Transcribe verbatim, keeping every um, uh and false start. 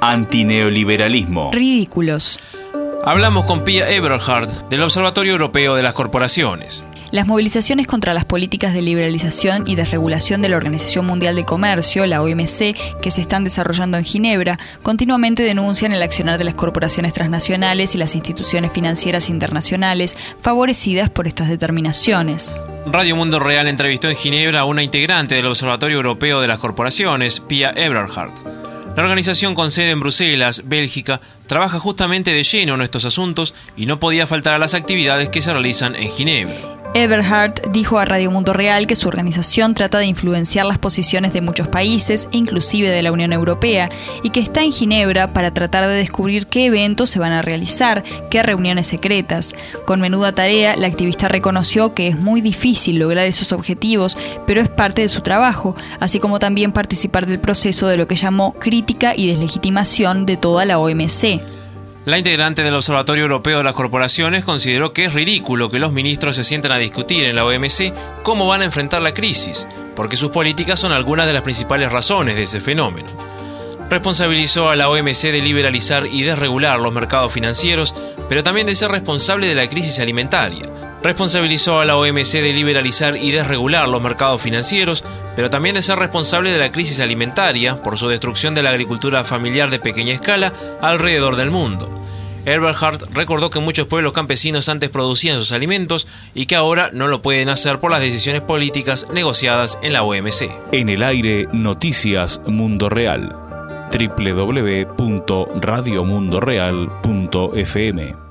Antineoliberalismo. Ridículos. Hablamos con Pia Eberhard del Observatorio Europeo de las Corporaciones. Las movilizaciones contra las políticas de liberalización y desregulación de la Organización Mundial de Comercio, la O M C, que se están desarrollando en Ginebra, continuamente denuncian el accionar de las corporaciones transnacionales y las instituciones financieras internacionales favorecidas por estas determinaciones. Radio Mundo Real entrevistó en Ginebra a una integrante del Observatorio Europeo de las Corporaciones, Pia Eberhard. La organización con sede en Bruselas, Bélgica, trabaja justamente de lleno en estos asuntos y no podía faltar a las actividades que se realizan en Ginebra. Eberhard dijo a Radio Mundo Real que su organización trata de influenciar las posiciones de muchos países, inclusive de la Unión Europea, y que está en Ginebra para tratar de descubrir qué eventos se van a realizar, qué reuniones secretas. Con menuda tarea, la activista reconoció que es muy difícil lograr esos objetivos, pero es parte de su trabajo, así como también participar del proceso de lo que llamó crítica y deslegitimación de toda la O M C. La integrante del Observatorio Europeo de las Corporaciones consideró que es ridículo que los ministros se sienten a discutir en la O M C cómo van a enfrentar la crisis, porque sus políticas son algunas de las principales razones de ese fenómeno. Responsabilizó a la O M C de liberalizar y desregular los mercados financieros, pero también de ser responsable de la crisis alimentaria. Responsabilizó a la O M C de liberalizar y desregular los mercados financieros, pero también de ser responsable de la crisis alimentaria por su destrucción de la agricultura familiar de pequeña escala alrededor del mundo. Eberhard recordó que muchos pueblos campesinos antes producían sus alimentos y que ahora no lo pueden hacer por las decisiones políticas negociadas en la O M C. En el aire, Noticias Mundo Real. doble u doble u doble u punto radio mundo real punto f m